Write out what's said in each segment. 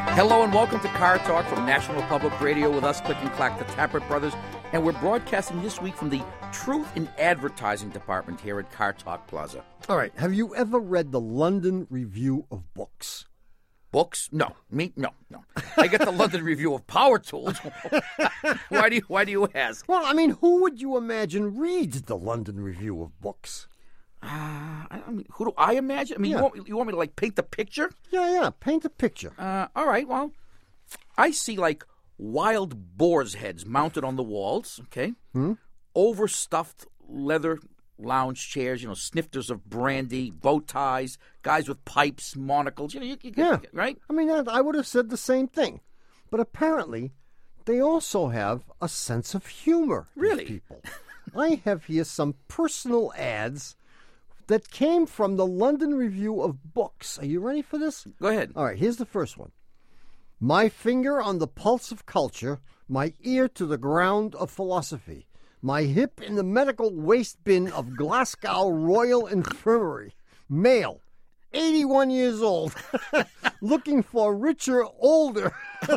Hello and welcome to Car Talk from National Public Radio with us, Click and Clack, the Tappert Brothers. And we're broadcasting this week from the Truth in Advertising Department here at Car Talk Plaza. All right. Have you ever read the London Review of Books? Books? No. Me? No. I get the London Review of Power Tools. Why do you ask? Well, I mean, who would you imagine reads the London Review of Books? I mean, who do I imagine? I mean, Yeah. you want me to, like, paint the picture? Yeah. Paint a picture. All right, well, I see, like, wild boar's heads mounted on the walls, okay? Overstuffed leather lounge chairs, snifters of brandy, bow ties, guys with pipes, monocles, you get, right? I mean, I would have said the same thing. But apparently, they also have a sense of humor. Really? These people. I have here some personal ads that came from the London Review of Books. Are you ready for this? Go ahead. All right, here's the first one. My finger on the pulse of culture, my ear to the ground of philosophy, my hip in the medical waste bin of Glasgow Royal Infirmary. Male, 81 years old, looking for richer, older,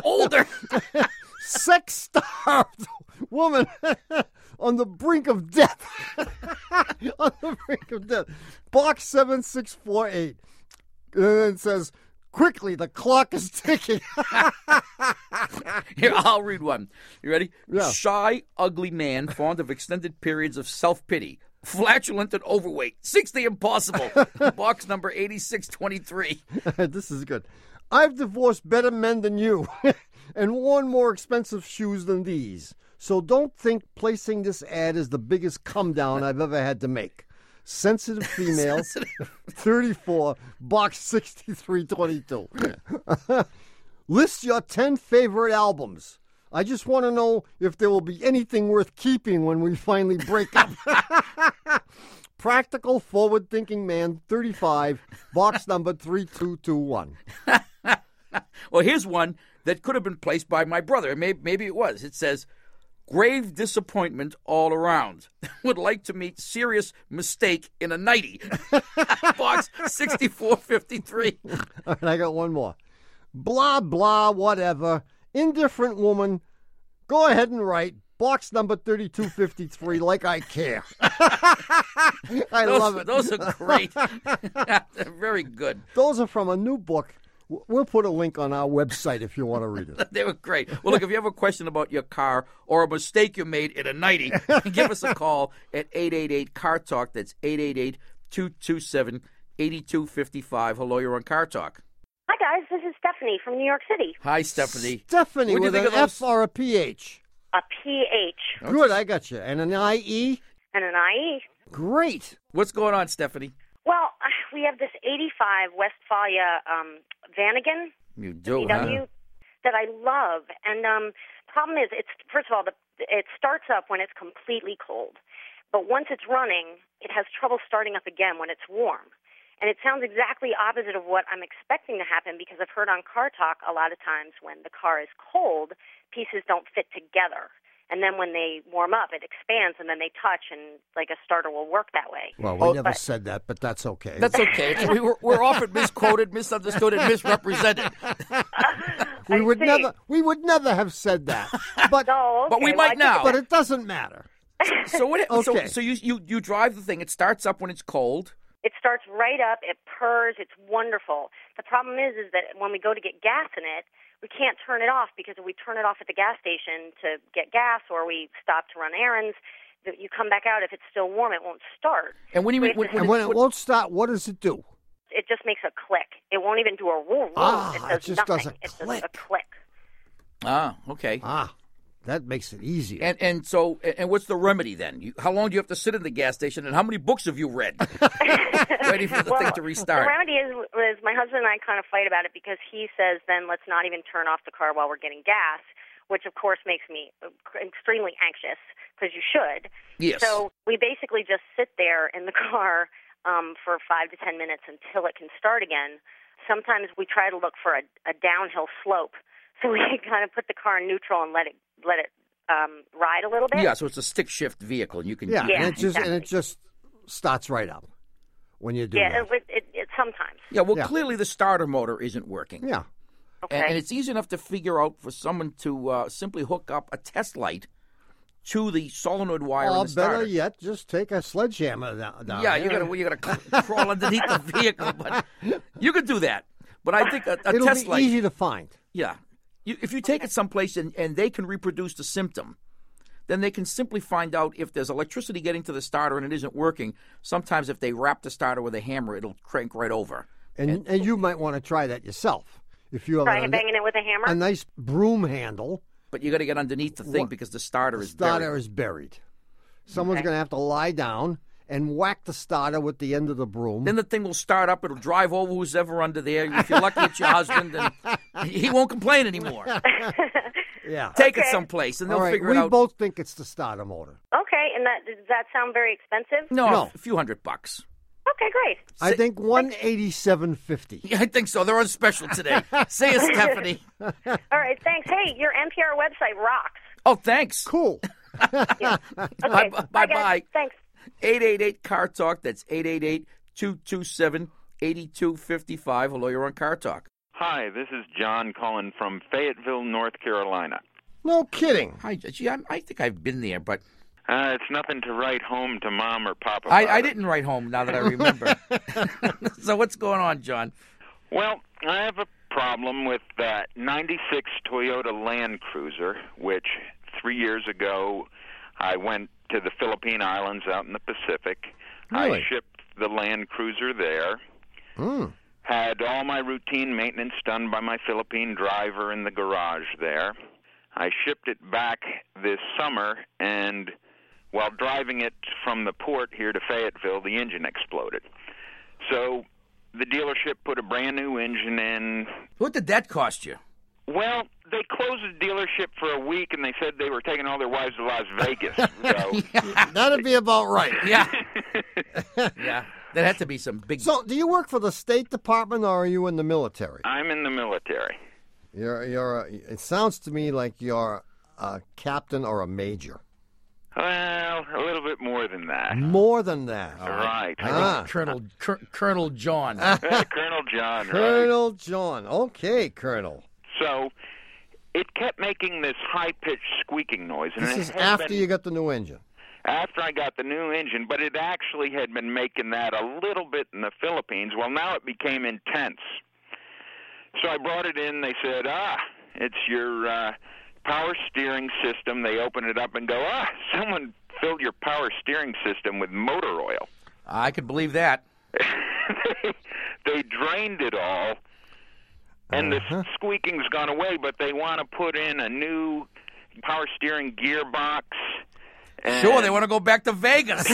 sex-starved woman on the brink of death. On the brink of death. Box 7648. And then it says, quickly, the clock is ticking. Here, I'll read one. You ready? Yeah. Shy, ugly man, fond of extended periods of self-pity. Flatulent and overweight. 60 impossible. Box number 8623. This is good. I've divorced better men than you and worn more expensive shoes than these. So don't think placing this ad is the biggest come down I've ever had to make. Sensitive females, 34, box 6322. List your 10 favorite albums. I just want to know if there will be anything worth keeping when we finally break up. Practical, forward-thinking man, 35, box number 3221. Well, here's one that could have been placed by my brother. Maybe it was. It says, grave disappointment all around. Would like to meet serious mistake in a nightie. Box 6453. All right, I got one more. Blah, blah, whatever. Indifferent woman. Go ahead and write. Box number 3253, like I care. I love it. Those are great. They're very good. Those are from a new book. We'll put a link on our website if you want to read it. They were great. Well, look, if you have a question about your car or a mistake you made in a nightie, give us a call at 888-CAR-TALK. That's 888-227-8255. Hello, you're on Car Talk. Hi, guys. This is Stephanie from New York City. Hi, Stephanie. Stephanie What'd you with think an of those? F or a PH? A PH Good, I got you. And an IE? and an IE. Great. What's going on, Stephanie? Well, we have this 85 Westphalia Vanagon You do, VW huh? that I love. And problem is, first of all, it starts up when it's completely cold. But once it's running, it has trouble starting up again when it's warm. And it sounds exactly opposite of what I'm expecting to happen because I've heard on Car Talk a lot of times when the car is cold, pieces don't fit together. And then when they warm up, it expands, and then they touch, and like a starter will work that way. Well, we never said that, but that's okay. That's okay. We're often misquoted, misunderstood, and misrepresented. we would never have said that. But Oh, okay. But we Well, might now. but it doesn't matter. So what? Okay. So you drive the thing. It starts up when it's cold. It starts right up. It purrs. It's wonderful. The problem is that when we go to get gas in it, we can't turn it off because if we turn it off at the gas station to get gas or we stop to run errands, you come back out. If it's still warm, it won't start. And when So you it's just- And when it won't stop, what does it do? it just makes a click. It won't even do a woo. Ah, it it does just nothing. does a It's click. just a click. Ah, okay. That makes it easier. And so what's the remedy then? How long do you have to sit in the gas station, and how many books have you read? Ready for the thing to restart. The remedy is my husband and I kind of fight about it because he says then let's not even turn off the car while we're getting gas, which of course makes me extremely anxious because you should. Yes. So we basically just sit there in the car for 5 to 10 minutes until it can start again. Sometimes we try to look for a downhill slope, so we kind of put the car in neutral and let it ride a little bit. Yeah, so it's a stick shift vehicle, and you can. Yeah, and exactly. it just starts right up when you do that. Yeah, it sometimes. Yeah, well, Yeah. clearly the starter motor isn't working. Yeah. Okay. And it's easy enough to figure out for someone to simply hook up a test light to the solenoid wire in the starter. Better yet, just take a sledgehammer down Yeah, there. you gotta crawl underneath the vehicle, but you could do that. But I think a It'll test be light, easy to find. yeah, if you take it someplace and they can reproduce the symptom, then they can simply find out if there's electricity getting to the starter and it isn't working. Sometimes if they wrap the starter with a hammer, it'll crank right over. And you might want to try that yourself. If you have Try banging it with a hammer? a nice broom handle, But you got to get underneath the thing because the starter is starter buried. is buried. Someone's going to have to lie down and whack the starter with the end of the broom. Then the thing will start up. It'll drive over who's ever under there. If you're lucky, it's your husband, and he won't complain anymore. Yeah. Take it someplace, and they'll All right, figure we it out. both think it's the starter motor. Okay, and does that sound very expensive? No, a few $100. Okay, great. I think $187.50. Yeah, I think so. They're on special today. See you, Stephanie. All right, thanks. Hey, your NPR website rocks. Oh, thanks. Cool. Okay, Bye-bye. guys. Thanks. 888-CAR Talk. That's 888-227-8255. Hello, you're on Car Talk. Hi, this is John calling from Fayetteville, North Carolina. No kidding. Hi, gee, I think I've been there, but It's nothing to write home to Mom or Papa I about. didn't write home now that I remember. So what's going on, John? Well, I have a problem with that 96 Toyota Land Cruiser, which 3 years ago I went to the Philippine Islands out in the Pacific. Really? I shipped the Land Cruiser there. Had all my routine maintenance done by my Philippine driver in the garage there. I shipped it back this summer, and while driving it from the port here to Fayetteville, the engine exploded. So the dealership put a brand new engine in. What did that cost you? Well, they closed the dealership for a week, and they said they were taking all their wives to Las Vegas. So, That'd be about right. Yeah. Yeah. That had to be some big... So, do you work for the State Department or are you in the military? I'm in the military. It sounds to me like you're a captain or a major. Well, a little bit more than that. More than that. Right. Colonel John. Colonel John. Right. Colonel John. Okay, Colonel. So it kept making this high-pitched squeaking noise. And This it is had after been- you got the new engine. After I got the new engine, but it actually had been making that a little bit in the Philippines. Well, now it became intense. So I brought it in. They said, it's your power steering system. They open it up and go, someone filled your power steering system with motor oil. I could believe that. They drained it all, and the squeaking's gone away, but they want to put in a new power steering gearbox. Sure, they want to go back to Vegas.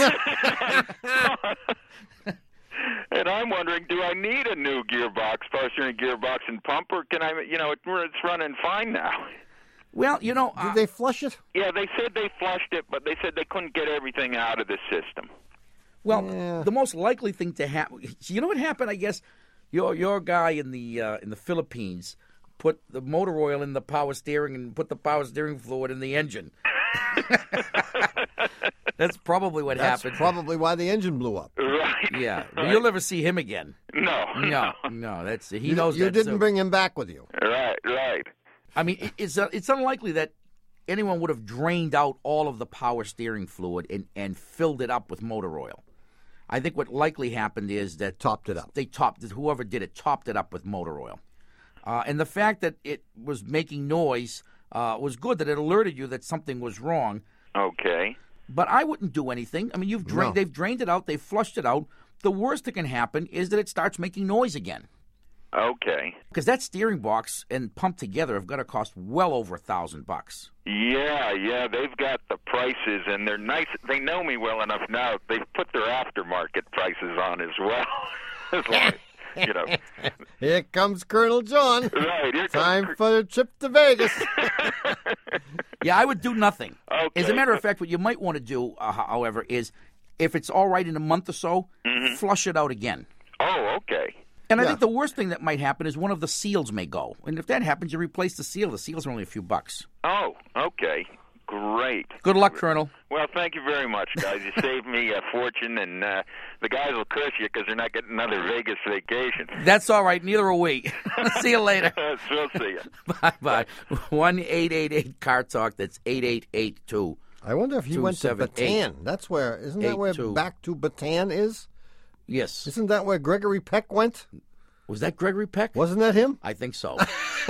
And I'm wondering, do I need a new gearbox, power steering gearbox and pump, or can I, it's running fine now. Well, Did they flush it? Yeah, they said they flushed it, but they said they couldn't get everything out of the system. well, Yeah. the most likely thing to happen. You know what happened? I guess your guy in the Philippines put the motor oil in the power steering and put the power steering fluid in the engine. That's probably what That's happened. probably why the engine blew up. Right. Yeah, Right. you'll never see him again. No. No, that's he knows You that. didn't so- bring him back with you. Right. I mean, it's unlikely that anyone would have drained out all of the power steering fluid and filled it up with motor oil. I think what likely happened is that Topped it up. whoever did it topped it up with motor oil. And the fact that it was making noise was good, that it alerted you that something was wrong. Okay. But I wouldn't do anything. I mean, No. they've drained it out, they've flushed it out. The worst that can happen is that it starts making noise again. Okay. Because that steering box and pump together have got to cost well over $1,000. Yeah, they've got the prices, and they're nice. They know me well enough now. They've put their aftermarket prices on as well. It's like, Here comes Colonel John. right. Here Time comes, for the trip to Vegas. Yeah, I would do nothing. Okay. As a matter of fact, what you might want to do, however, is if it's all right in a month or so, flush it out again. Oh, okay. And I Yeah. think the worst thing that might happen is one of the seals may go. And if that happens, you replace the seal. The seals are only a few bucks. Oh, okay. Great. Good luck, Colonel. Well, thank you very much, guys. You saved me a fortune, and the guys will curse you because they're not getting another Vegas vacation. That's all right. Neither are we. See you later. We'll see you. Bye-bye. 1-888-CAR-TALK. That's 8882. I wonder if he went to 278. Bataan. That's where, isn't that where 82. Back to Bataan is? Yes. Isn't that where Gregory Peck went? Was that Gregory Peck? Wasn't that him? I think so.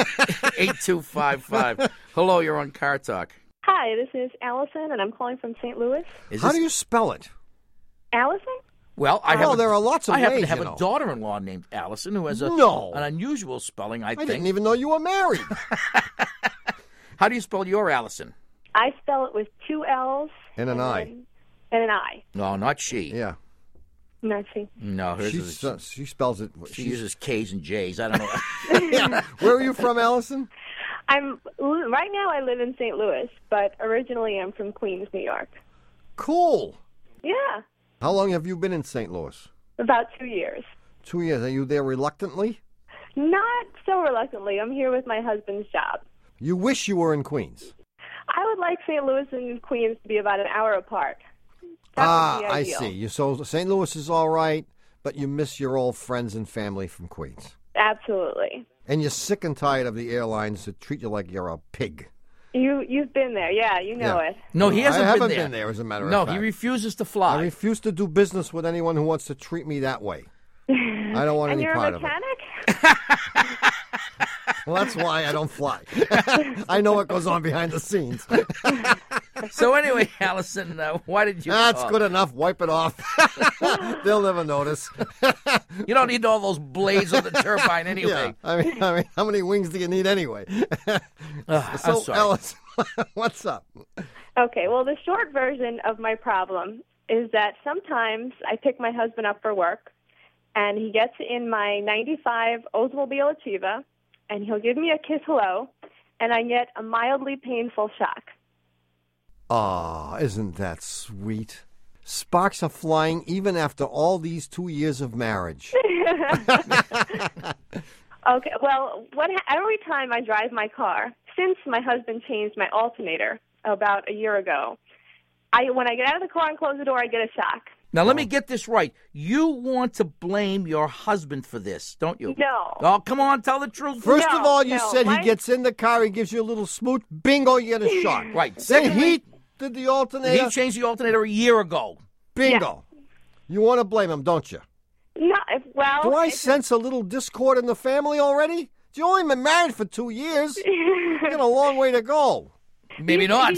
8255. Hello, you're on Car Talk. Hi, this is Allison, and I'm calling from St. Louis. How do you spell it? Allison? Well, there are lots of I happen ways, to have you a know. daughter-in-law named Allison who has an unusual spelling, I I think. didn't even know you were married. How do you spell your Allison? I spell it with 2 L's. And an I. And an I. No, not she. Yeah. No, see. No, hers She spells it. she uses K's and J's. I don't know. Yeah. Where are you from, Allison? Right now I live in St. Louis, but originally I'm from Queens, New York. Cool. Yeah, How long have you been in St. Louis? about 2 years. 2 years. Are you there reluctantly? Not so reluctantly. I'm here with my husband's job. You wish you were in Queens. I would like St. Louis and Queens to be about an hour apart. That would be I ideal. see. So St. Louis is all right, but you miss your old friends and family from Queens. Absolutely. And you're sick and tired of the airlines that treat you like you're a pig. You've been there, yeah. You know it. No, he hasn't I haven't been there. as a matter of No, fact. he refuses to I fly. refuse to do business with anyone who wants to treat me that way. I don't want And any you're part a of it. mechanic? Well, that's why I don't fly. I know what goes on behind the scenes. So anyway, Allison, why did you That's call? good enough. Wipe it off. They'll never notice. You don't need all those blades on the turbine Yeah. anyway. I mean, how many wings do you need anyway? I'm So, sorry. Alice, what's up? Okay, well, the short version of my problem is that sometimes I pick my husband up for work, and he gets in my 95 Oldsmobile Achieva, and he'll give me a kiss hello, and I get a mildly painful shock. Ah, isn't that sweet? Sparks are flying even after all these 2 years of marriage. Okay, well, every time I drive my car, since my husband changed my alternator about a year ago, when I get out of the car and close the door, I get a shock. Now, let me get this right. You want to blame your husband for this, don't you? No. Oh, come on, tell the truth. First No, of all, you no, said my- he gets in the car, he gives you a little smooch, bingo, you get a shock. Right. Then Secondly, he did the alternator, he changed the alternator a year ago. bingo. You want to blame him, don't you? No, well... Do I it's- sense a little discord in the family already? You only been married for 2 years. You got a long way to go. Maybe not.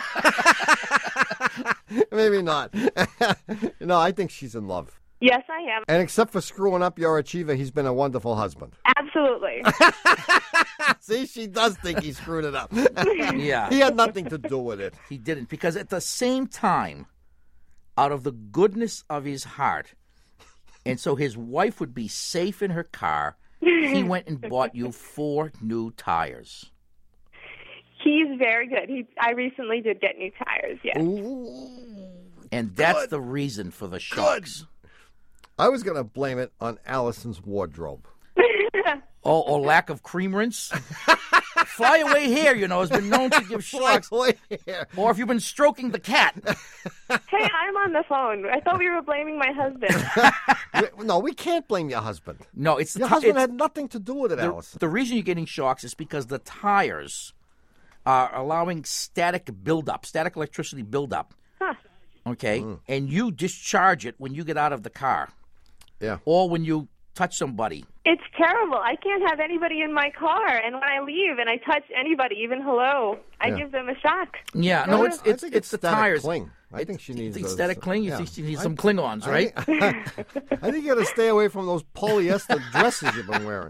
Maybe not. No, I think she's in love. Yes, I am. And except for screwing up your achiever, he's been a wonderful husband. Absolutely. See, she does think he screwed it up. Yeah. He had nothing to do with it. He didn't, because at the same time, out of the goodness of his heart, and so his wife would be safe in her car, he went and bought you 4 new tires. He's very good. I recently did get new tires, yes. And that's the reason for the shocks. I was going to blame it on Allison's wardrobe. Or lack of cream rinse. Fly away hair, has been known to give shocks. Or if you've been stroking the cat. Hey, I'm on the phone. I thought we were blaming my husband. No, we can't blame your husband. No, it's Your husband had nothing to do with it, Allison. The reason you're getting shocks is because the tires are allowing static electricity buildup. Huh. Okay? And you discharge it when you get out of the car. Yeah. Or when you touch somebody. It's terrible. I can't have anybody in my car, and when I leave and I touch anybody, even hello, I give them a shock. Yeah, no, I it's think the static tires. Cling. I think she needs those. static cling. You yeah. think she needs some Klingons, right? I think you got to stay away from those polyester dresses you've been wearing.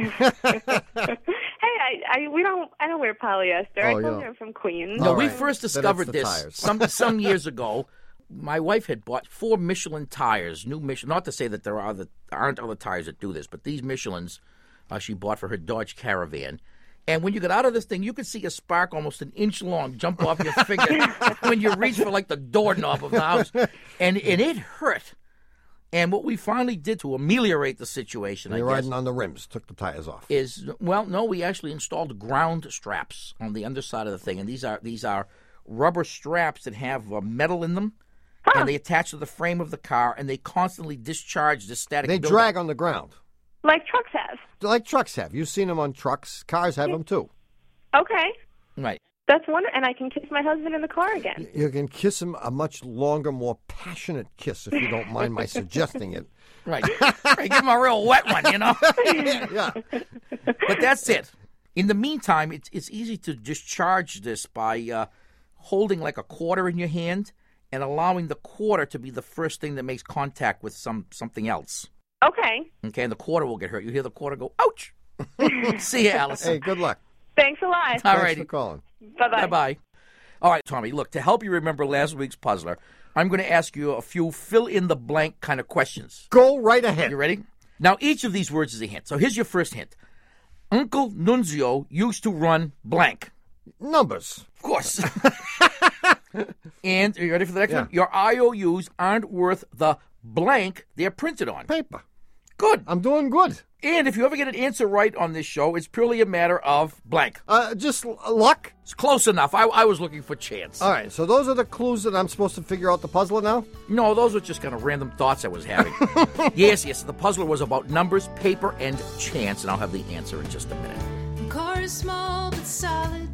Hey, I don't wear polyester. Oh, I you come don't. here from Queens. No, All we right. first Then it's discovered the this tires. some years ago. My wife had bought 4 Michelin tires, new Michelin. Not to say that there aren't other tires that do this, but these Michelins she bought for her Dodge Caravan. And when you get out of this thing, you could see a spark almost an inch long jump off your finger when you reach for like the doorknob of the house, and it hurt. And what we finally did to ameliorate the situation, You're I guess, riding on the rims. Took the tires off. no, we actually installed ground straps on the underside of the thing, and these are rubber straps that have metal in them, and they attach to the frame of the car, and they constantly discharge the static They buildup. drag on the ground. Like trucks have. Like trucks have. You've seen them on trucks. Cars have them, too. Okay. Right. That's wonderful. And I can kiss my husband in the car again. You can kiss him a much longer, more passionate kiss, if you don't mind my suggesting it. Right. Right. Give him a real wet one, you know? Yeah. But that's it. In the meantime, it's easy to discharge this by holding like a quarter in your hand and allowing the quarter to be the first thing that makes contact with something else. Okay. Okay, and the quarter will get hurt. You hear the quarter go, ouch! See you, Allison. Hey, good luck. Thanks a lot. All Thanks righty. for calling. Bye-bye. Bye-bye. All right, Tommy, look, to help you remember last week's puzzler, I'm going to ask you a few fill-in-the-blank kind of questions. Go right ahead. You ready? Now, each of these words is a hint. So here's your first hint. Uncle Nunzio used to run blank. Numbers. Of course. And, are you ready for the next Yeah. one? Your IOUs aren't worth the blank they're printed on. Paper. Good. I'm doing good. And if you ever get an answer right on this show, it's purely a matter of blank. Just luck. It's close enough. I was looking for chance. All right, so those are the clues that I'm supposed to figure out the puzzler now? No, those were just kind of random thoughts I was having. Yes. The puzzler was about numbers, paper, and chance, and I'll have the answer in just a minute. The car is small but solid.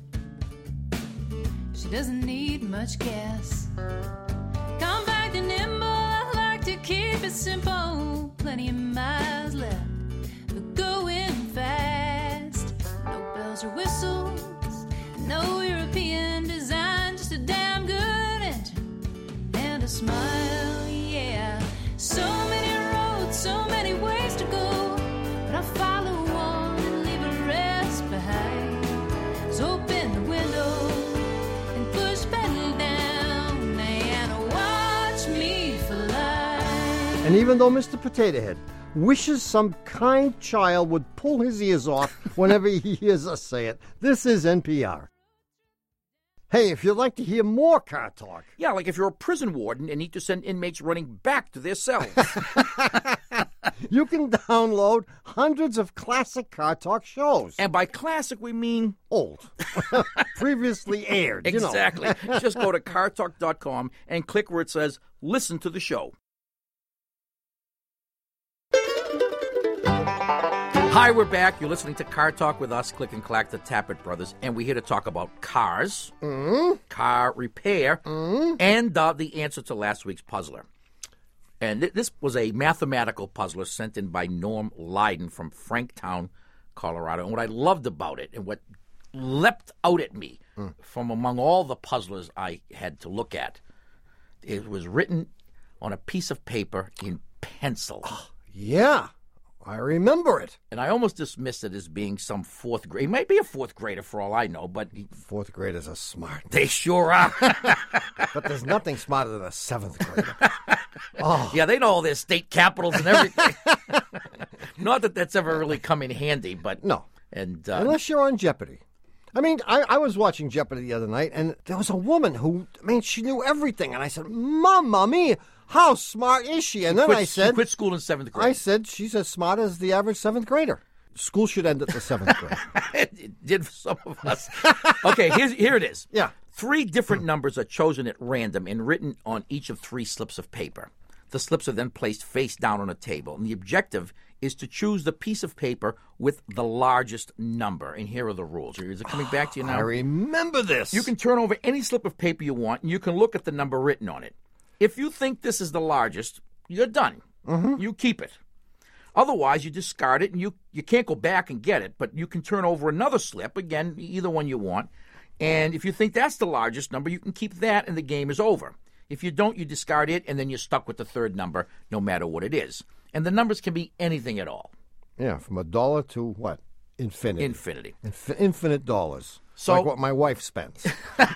She doesn't need much gas. Compact and nimble, I like to keep it simple. Plenty of miles left, but going fast. No bells or whistles, no European design, just a damn good engine and a smile, yeah. So many roads, so many ways to go, but I follow one and leave the rest behind. So open the window and push pedal down and watch me fly. And even though Mr. Potato Head wishes some kind child would pull his ears off whenever he hears us say it, this is NPR. Hey, if you'd like to hear more car talk, Yeah, like if you're a prison warden and need to send inmates running back to their cells. you can download hundreds of classic car talk shows. And by classic, we mean Old. Previously aired, you know. exactly. Just go to cartalk.com and click where it says listen to the show. Hi, we're back. You're listening to Car Talk with us, Click and Clack, the Tappet Brothers, and we're here to talk about cars, car repair, and the answer to last week's puzzler. And this was a mathematical puzzler sent in by Norm Lydon from Franktown, Colorado. And what I loved about it and what leapt out at me from among all the puzzlers I had to look at, it was written on a piece of paper in pencil. Yeah, I remember it. And I almost dismissed it as being some fourth grade. He might be a fourth grader for all I know, but Fourth graders are smart. they sure are. But there's nothing smarter than a seventh grader. Yeah, they know all their state capitals and everything. Not that that's ever really come in handy, but No. And Unless you're on Jeopardy. I mean, I was watching Jeopardy the other night, and there was a woman who, she knew everything. And I said, Mamma mia, how smart is she? And then I she said, quit school in seventh grade. I said, she's as smart as the average seventh grader. School should end at the seventh grade. It did for some of us. Okay, here it is. Yeah. 3 different numbers are chosen at random and written on each of 3 slips of paper. The slips are then placed face down on a table, and the objective is to choose the piece of paper with the largest number. And here are the rules. Is it coming back to you now? I remember this. You can turn over any slip of paper you want, and you can look at the number written on it. If you think this is the largest, you're done. You keep it. Otherwise, you discard it, and you can't go back and get it, but you can turn over another slip, again, either one you want. And if you think that's the largest number, you can keep that, and the game is over. If you don't, you discard it, and then you're stuck with the third number, no matter what it is. And the numbers can be anything at all. Yeah, from $1 to what? Infinity. Infinity. Infinite dollars. So- like what my wife spends.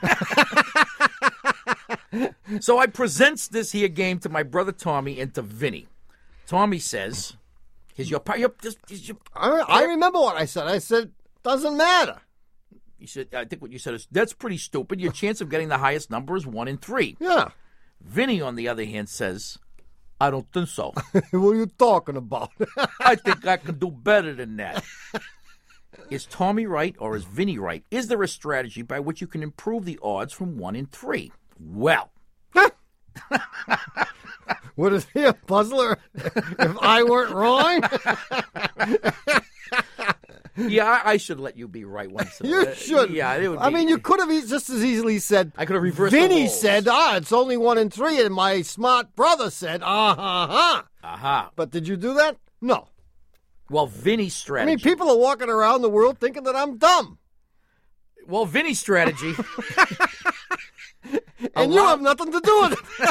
So I presents this here game to my brother Tommy and to Vinny. Tommy says, here's your part. I remember what I said. I said, doesn't matter. You said, I think what you said is, that's pretty stupid. Your chance of getting the highest number is 1 in 3. Yeah. Vinny, on the other hand, says, I don't think so. What are you talking about? I think I can do better than that. Is Tommy right or is Vinny right? Is there a strategy by which you can improve the odds from 1 in 3? Well, Would it be a puzzler if I weren't wrong? yeah, I should let you be right once in a while. You should. Yeah, it would be. I mean, you could have just as easily said. I could have reversed the Vinny roles. said, it's only 1 in 3, and my smart brother said, Aha. But did you do that? No. Well, Vinny's I strategy. mean, people are walking around the world thinking that I'm dumb, Well, Vinny's strategy. and you have nothing to do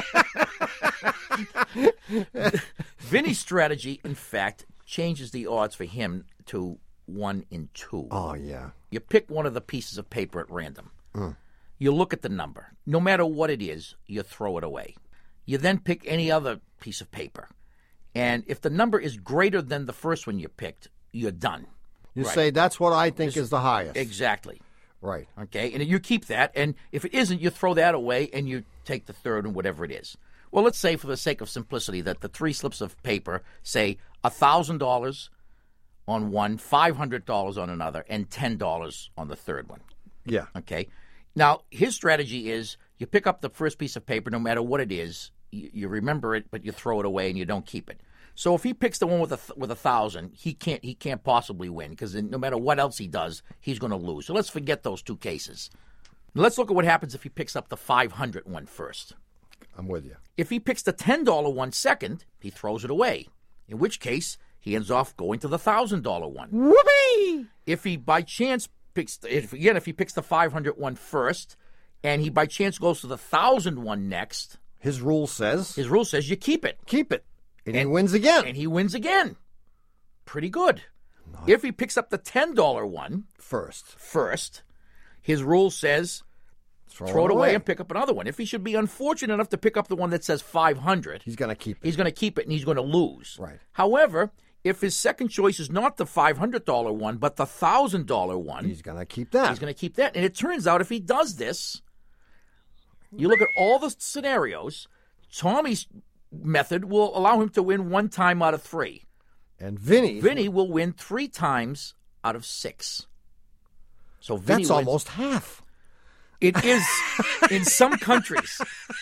with it. Vinny's strategy, in fact, changes the odds for him to 1 in 2. Oh, yeah. You pick one of the pieces of paper at random. You look at the number. No matter what it is, you throw it away. You then pick any other piece of paper. And if the number is greater than the first one you picked, you're done. You Right. say that's what I think is the highest. Exactly. Right. Okay? And you keep that. And if it isn't, you throw that away and you take the third and whatever it is. Well, let's say, for the sake of simplicity, that the 3 slips of paper say $1,000 on one, $500 on another, and $10 on the third one. Yeah. Okay. Now, his strategy is you pick up the first piece of paper, no matter what it is, you remember it, but you throw it away and you don't keep it. So if he picks the one with $1,000, he can't possibly win, because no matter what else he does, he's going to lose. So let's forget those 2 cases. Now, let's look at what happens if he picks up the $500 one first. I'm with you. If he picks the $10 one second, he throws it away, in which case he ends off going to the $1,000 one. Whoopee! If he by chance picks, if he picks the $500 one first, and he by chance goes to the $1,000 one next, His rule says, his rule says you keep it, keep it. And he wins again. and he wins again. Pretty good. If he picks up the $10 one first, his rule says throw it away and pick up another one. If he should be unfortunate enough to pick up the one that says 500, He's going to keep it. he's going to keep it and he's going to lose. Right. However, if his second choice is not the $500 one, but the $1,000 one, He's going to keep that. he's going to keep that. And it turns out if he does this, you look at all the scenarios, Tommy's method will allow him to win 1 time out of 3. And Vinny will win 3 times out of 6. So Vinny that's wins. almost half. It is in some countries.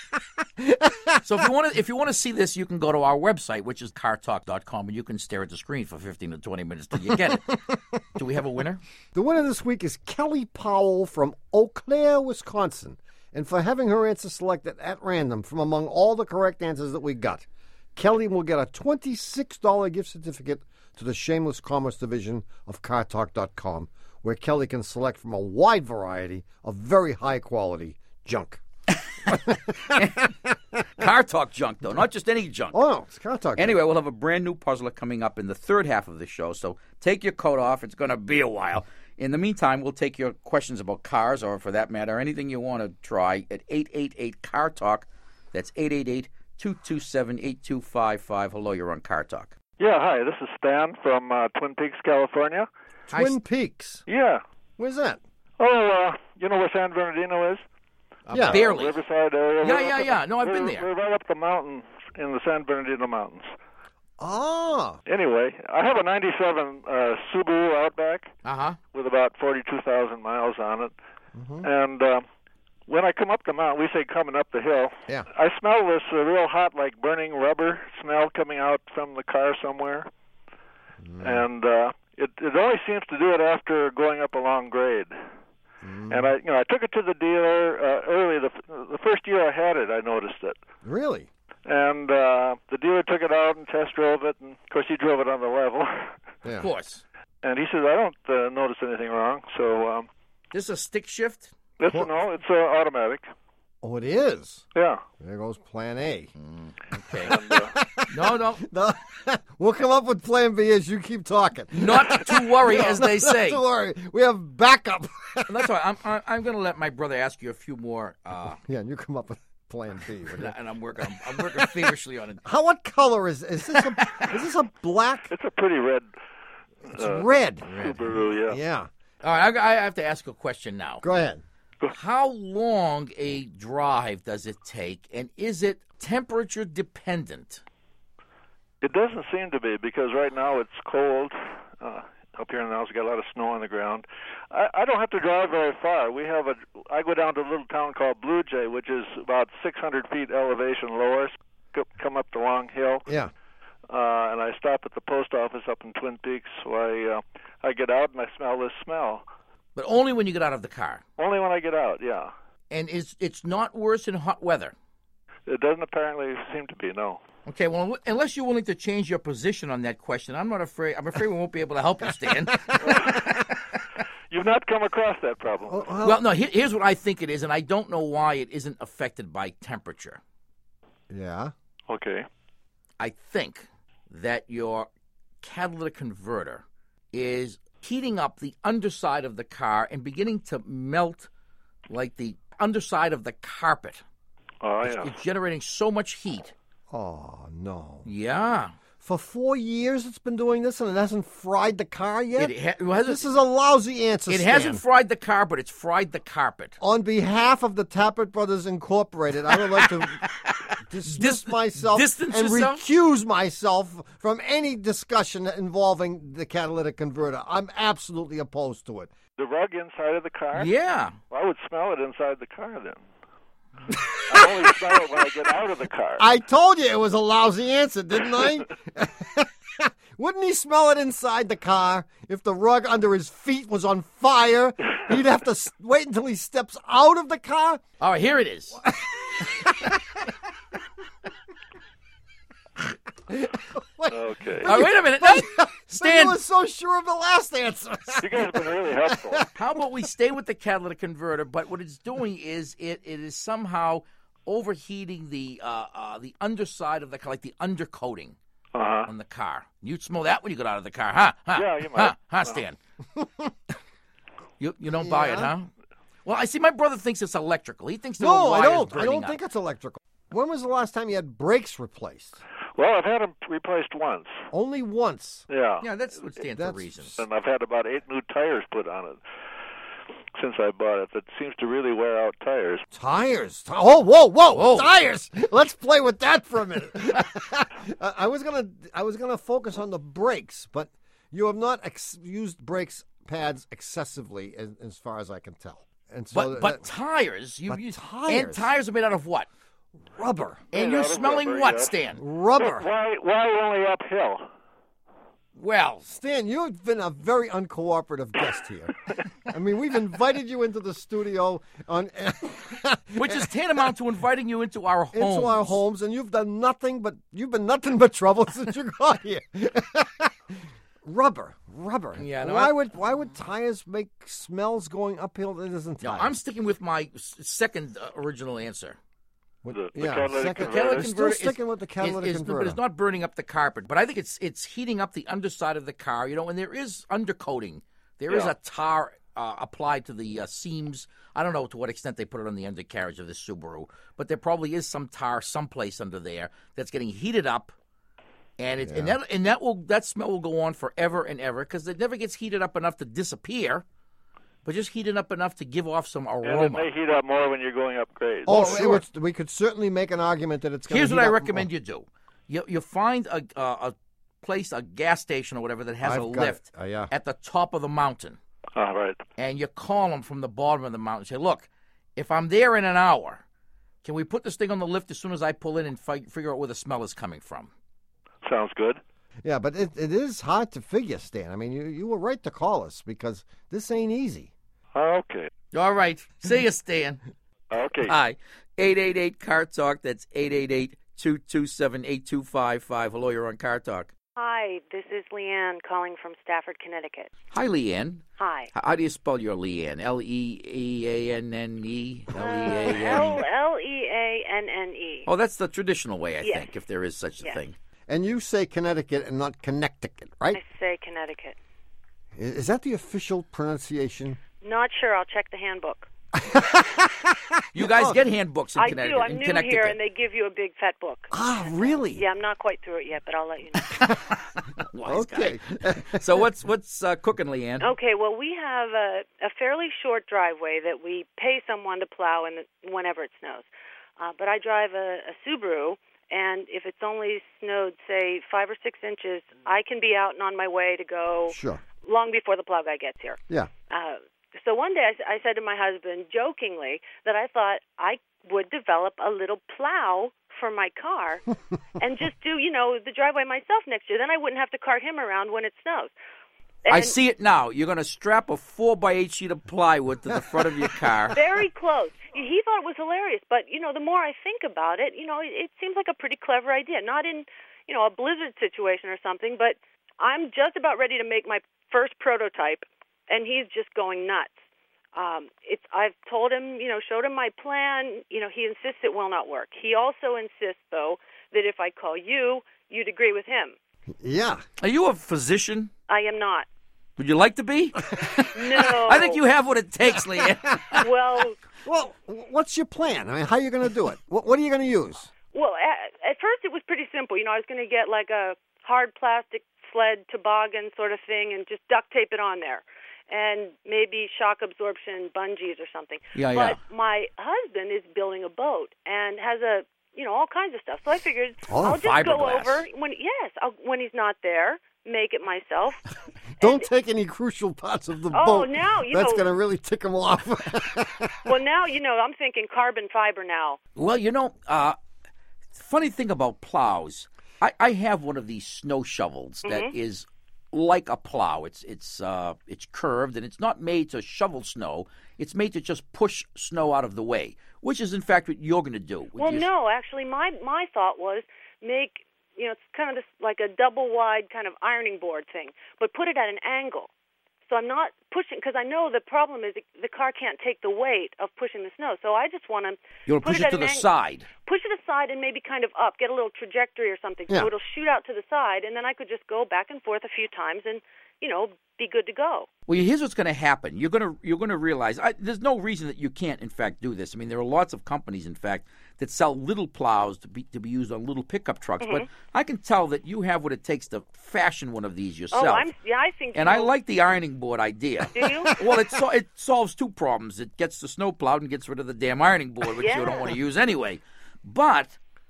So if you want to see this, you can go to our website, which is cartalk.com, and you can stare at the screen for 15 to 20 minutes till you get it. Do we have a winner? The winner this week is Kelly Powell from Eau Claire, Wisconsin. And for having her answer selected at random from among all the correct answers that we got, Kelly will get a $26 gift certificate to the Shameless Commerce Division of cartalk.com, where Kelly can select from a wide variety of very high-quality junk. Car Talk junk, though, not just any junk. Oh, no, it's Cartalk. Anyway, we'll have a brand new puzzler coming up in the third half of the show, so take your coat off. It's going to be a while. In the meantime, we'll take your questions about cars, or for that matter, anything you want to try at 888-CAR-TALK. That's 888-227-8255. Hello, you're on Car Talk. Yeah, hi, this is Stan from Twin Peaks, California. Twin Peaks. Yeah. Where's that? Oh, you know where San Bernardino is? Yeah. Barely. Riverside area. Yeah. No, I've been there. We're right up the mountain in the San Bernardino Mountains. Ah. Anyway, I have a 97 Subaru Outback Uh-huh. with about 42,000 miles on it. Mm-hmm. And when I come up the mountain, we say coming up the hill, Yeah. I smell this real hot, like burning rubber smell coming out from the car somewhere. And it only seems to do it after going up a long grade. And I took it to the dealer early. The first year I had it, I noticed it. Really? And the dealer took it out and test drove it, and of course he drove it on the level. Yeah. Of course. And he says, I don't notice anything wrong. So This is a stick shift? it's automatic. Oh, it is. Yeah. There goes Plan A. Okay. And, No. No, we'll come up with Plan B as you keep talking. Not to worry, as they say. Not to worry. We have backup. That's all right. I'm going to let my brother ask you a few more, Yeah, and you come up with Plan B. and I'm working feverishly on it. What color is this? Is this a black? it's a pretty red It's red. Subaru, yeah. Yeah. All right, I have to ask a question now. Go ahead. How long a drive does it take, and is it temperature dependent? It doesn't seem to be, because right now it's cold up here in the house. We got a lot of snow on the ground. I don't have to drive very far. I go down to a little town called Blue Jay, which is about 600 feet elevation lower. Come up the long hill. Yeah. And I stop at the post office up in Twin Peaks. So I get out and I smell this smell. But only when you get out of the car. Only when I get out, yeah. And it's not worse in hot weather. It doesn't apparently seem to be, no. Okay, well, unless you're willing to change your position on that question, I'm afraid we won't be able to help you, Stan. You've not come across that problem. Well, no, here's what I think it is, and I don't know why it isn't affected by temperature. Yeah. Okay. I think that your catalytic converter is heating up the underside of the car and beginning to melt like the underside of the carpet. Oh, yeah. It's generating so much heat. Oh, no. Yeah. For 4 years it's been doing this and it hasn't fried the car yet? This is a lousy answer, It Stan. hasn't fried the car, but it's fried the carpet. On behalf of the Tappert Brothers Incorporated, I would like to dismiss myself distance and yourself? recuse myself from any discussion involving the catalytic converter. I'm absolutely opposed to it. The rug inside of the car? Yeah. Well, I would smell it inside the car then. I only smell it when I get out of the car. I told you it was a lousy answer, didn't I? Wouldn't he smell it inside the car if the rug under his feet was on fire? He'd have to wait until he steps out of the car? All right, here it is. Okay. Wait a minute. Stan, Stan, you were so sure of the last answer. You guys have been really helpful. how about we stay with the catalytic converter, but what it's doing is it is somehow overheating the underside of the car, like the undercoating on the car. You'd smell that when you get out of the car, huh? Yeah, you might. Huh, Stan? You don't buy it, huh? Well, I see my brother thinks it's electrical. He thinks there are No, I wires don't. I burning don't up. think it's electrical. When was the last time you had brakes replaced? Well, I've had them replaced once. Only once. Yeah. Yeah, that's what stands for reason. And I've had about 8 new tires put on it since I bought it. That seems to really wear out tires. Tires. Oh, whoa. Tires. Let's play with that for a minute. I was gonna focus on the brakes, but you have not used brakes pads excessively, as far as I can tell. And so But tires, tires. and tires are made out of what? rubber. And Made you're out of smelling rubber, what, yes. Stan? Rubber. Why only uphill? Well, Stan, you've been a very uncooperative guest here. I mean, we've invited you into the studio on which is tantamount to inviting you into our homes. into our homes, and you've been nothing but trouble since you got here. Rubber. Yeah, no, why would tires make smells going uphill that isn't No, tires? I'm sticking with my second original answer. The yeah, catalytic second. converter? We're still sticking with the catalytic But converter. it's not burning up the carpet. But I think it's heating up the underside of the car. You know, and there is undercoating. There is Yeah. a tar applied to the seams. I don't know to what extent they put it on the undercarriage of this Subaru, but there probably is some tar someplace under there that's getting heated up, and that smell will go on forever and ever because it never gets heated up enough to disappear, but just heated up enough to give off some And it aroma. may heat up more when you're going up grade. Oh, sure. we could certainly make an argument that it's going to Here's what I recommend you do: you find a place, a gas station or whatever that has a I've got it. lift Yeah. at the top of the mountain, All right. and you call them from the bottom of the mountain. Say, look, if I'm there in an hour, can we put this thing on the lift as soon as I pull in and figure out where the smell is coming from? Sounds good. Yeah, but it is hard to figure, Stan. I mean, you were right to call us because this ain't easy. Okay. All right. See you, Stan. Okay. Hi. 888-CAR-TALK. That's 888-227-8255. Hello, you're on Car Talk. Hi, this is Leanne calling from Stafford, Connecticut. Hi, Leanne. Hi. How do you spell your Leanne? L-E-A-N-N-E? L-E-A-N? Leanne. Oh, that's the traditional way, I Yes. think, if there is such a Yes. thing. And you say Connecticut and not Connecticut, right? I say Connecticut. Is that the official pronunciation? Not sure. I'll check the handbook. You guys get handbooks in I Connecticut. do. I'm in new Connecticut. here, and they give you a big fat book. Ah, really? Yeah, I'm not quite through it yet, but I'll let you know. Wise Okay. guy. So what's cooking, Leanne? Okay, well, we have a fairly short driveway that we pay someone to plow whenever it snows. But I drive a Subaru, and if it's only snowed, say, 5 or 6 inches, I can be out and on my way to go Sure. long before the plow guy gets here. Yeah. So one day I said to my husband jokingly that I thought I would develop a little plow for my car and just do, the driveway myself next year. Then I wouldn't have to cart him around when it snows. I see it now. You're going to strap a 4x8 sheet of plywood to the front of your car. Very close. He thought it was hilarious, but, the more I think about it, it seems like a pretty clever idea. Not in, a blizzard situation or something, but I'm just about ready to make my first prototype, and he's just going nuts. I've told him, showed him my plan. He insists it will not work. He also insists, though, that if I call you, you'd agree with him. Yeah. Are you a physician? I am not. Would you like to be? No. I think you have what it takes, Leanne. Well, what's your plan? I mean, how are you going to do it? What are you going to use? Well, at first it was pretty simple. I was going to get like a hard plastic sled toboggan sort of thing and just duct tape it on there. And maybe shock absorption bungees or something. But my husband is building a boat and has all kinds of stuff. So I figured I'll just go over when he's not there, make it myself. Don't take any crucial parts of the boat. Oh, now that's going to really tick him off. Well, now I'm thinking carbon fiber now. Well, funny thing about plows, I have one of these snow shovels that is like a plow. It's curved, and it's not made to shovel snow. It's made to just push snow out of the way, which is in fact what you're going to do. Well, no, actually, my thought was make it's kind of this like a double wide kind of ironing board thing, but put it at an angle. So I'm not pushing, because I know the problem is the car can't take the weight of pushing the snow. So I just want to push it to the side. Push it aside and maybe kind of up, get a little trajectory or something, so it'll shoot out to the side, and then I could just go back and forth a few times and be good to go. Well, here's what's going to happen. You're going to realize there's no reason that you can't, in fact, do this. I mean, there are lots of companies, in fact, that sell little plows to be used on little pickup trucks. But I can tell that you have what it takes to fashion one of these yourself. Oh, I think. And I like the ironing board idea. Do you? Well, it solves two problems. It gets the snow plowed and gets rid of the damn ironing board, which you don't want to use anyway. But,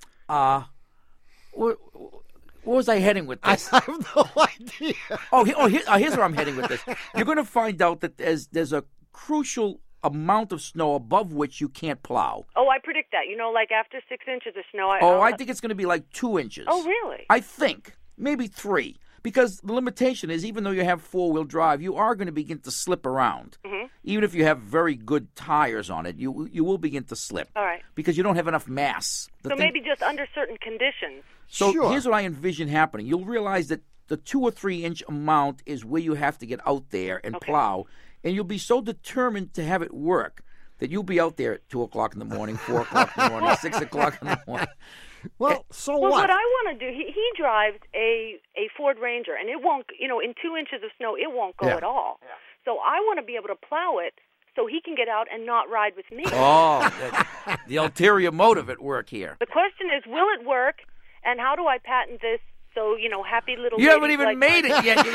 where was I heading with this? I have no idea. Here's where I'm heading with this. You're going to find out that there's a crucial amount of snow above which you can't plow. Oh, I predict that. Like after 6 inches of snow. I think it's going to be like 2 inches. Oh, really? I think. Maybe 3. Because the limitation is, even though you have four-wheel drive, you are going to begin to slip around. Mm-hmm. Even if you have very good tires on it, you will begin to slip. All right. Because you don't have enough mass. Maybe just under certain conditions. So here's what I envision happening. You'll realize that the 2 or 3 inch amount is where you have to get out there and plow. And you'll be so determined to have it work that you'll be out there at 2 o'clock in the morning, 4 o'clock in the morning, 6 o'clock in the morning. Well, what I want to do, he drives a Ford Ranger, and it won't, in 2 inches of snow, it won't go at all. Yeah. So I want to be able to plow it so he can get out and not ride with me. Oh, the ulterior motive at work here. The question is, will it work, and how do I patent this so, happy little You haven't even made it yet.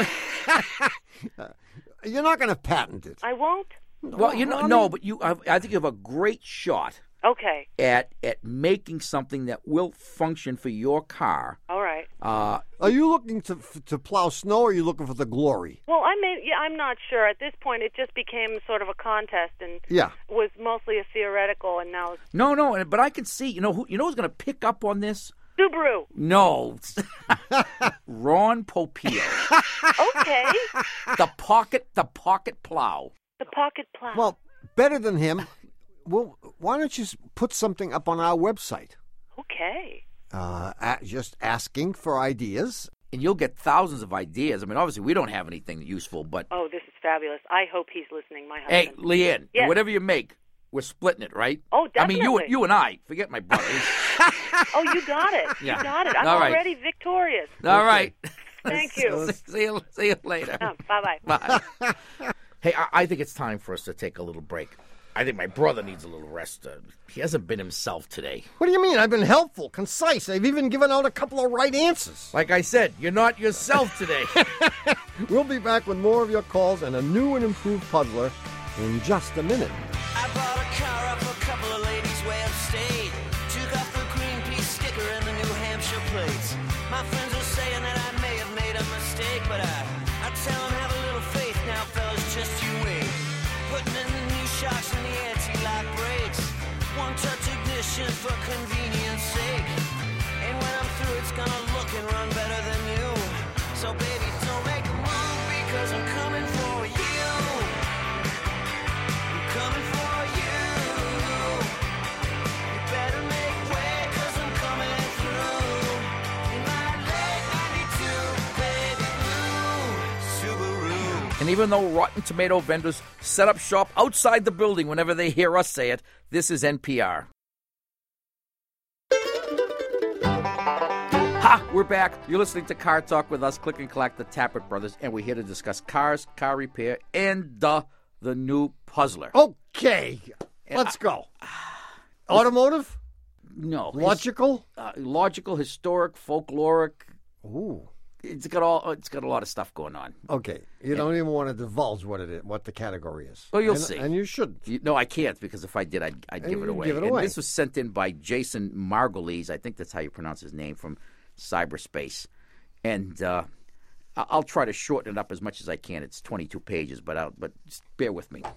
You're not going to patent it. I won't? Well, but I think you have a great shot. Okay. At making something that will function for your car. All right. Are you looking to plow snow, or are you looking for the glory? Well, I'm not sure. At this point, it just became sort of a contest, and was mostly a theoretical, and now. No, but I can see. Who's going to pick up on this? Subaru. No. Ron Popeil. Okay. The pocket plow. The pocket plow. Well, better than him. Well, why don't you put something up on our website? Okay. Just asking for ideas. And you'll get thousands of ideas. I mean, obviously, we don't have anything useful, but... Oh, this is fabulous. I hope he's listening, my husband. Hey, Leanne, whatever you make, we're splitting it, right? Oh, definitely. I mean, you and I. Forget my brother. Oh, you got it. Yeah. You got it. I'm already victorious. All right. Thank you. See you later. Bye-bye. Bye. Hey, I think it's time for us to take a little break. I think my brother needs a little rest. He hasn't been himself today. What do you mean? I've been helpful, concise. I've even given out a couple of right answers. Like I said, you're not yourself today. We'll be back with more of your calls and a new and improved puzzler in just a minute. I bought a car off a couple of ladies way upstate. Took off the Greenpeace sticker and the New Hampshire plates. My friends are saying that I may have made a mistake, but I tell them have a little faith. efficient for convenience sake. And when I'm through, it's gonna look and run better than you. So baby, don't make a move because I'm coming for you. I'm coming for you. You better make way because I'm coming through. In my late 92 baby blue Subaru. And even though Rotten Tomato vendors set up shop outside the building whenever they hear us say it, this is NPR. Ha! We're back. You're listening to Car Talk with us, Click and Collect, the Tappert Brothers, and we're here to discuss cars, car repair, and the new Puzzler. Okay, let's go. Automotive? No. Logical? Logical, historic, folkloric. Ooh. It's got a lot of stuff going on. Okay, you don't even want to divulge what it is, what the category is. Well, you'll And- see. And you shouldn't. No, I can't, because if I did, I'd give it you'd away. give it And away. this was sent in by Jason Margulies. I think that's how you pronounce his name, from cyberspace. And I'll try to shorten it up as much as I can. It's 22 pages, but just bear with me.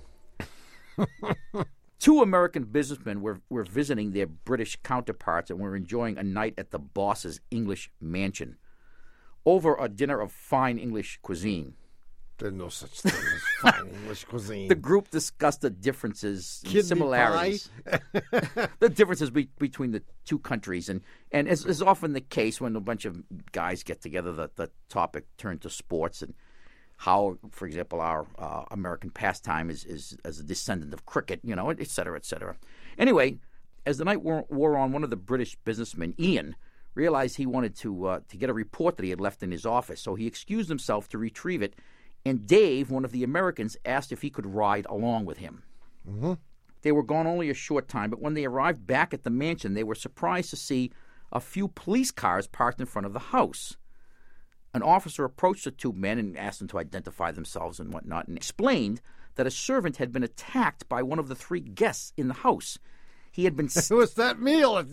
Two American businessmen were visiting their British counterparts and were enjoying a night at the boss's English mansion over a dinner of fine English cuisine. There's no such thing as fine English cuisine. The group discussed the differences and Kidney similarities. The differences between the two countries. And as is often the case when a bunch of guys get together, the topic turned to sports and how, for example, our American pastime is as a descendant of cricket, et cetera, et cetera. Anyway, as the night wore on, one of the British businessmen, Ian, realized he wanted to get a report that he had left in his office. So he excused himself to retrieve it. And Dave, one of the Americans, asked if he could ride along with him. Mm-hmm. They were gone only a short time, but when they arrived back at the mansion, they were surprised to see a few police cars parked in front of the house. An officer approached the two men and asked them to identify themselves and whatnot, and explained that a servant had been attacked by one of the three guests in the house. He had been It was that meal.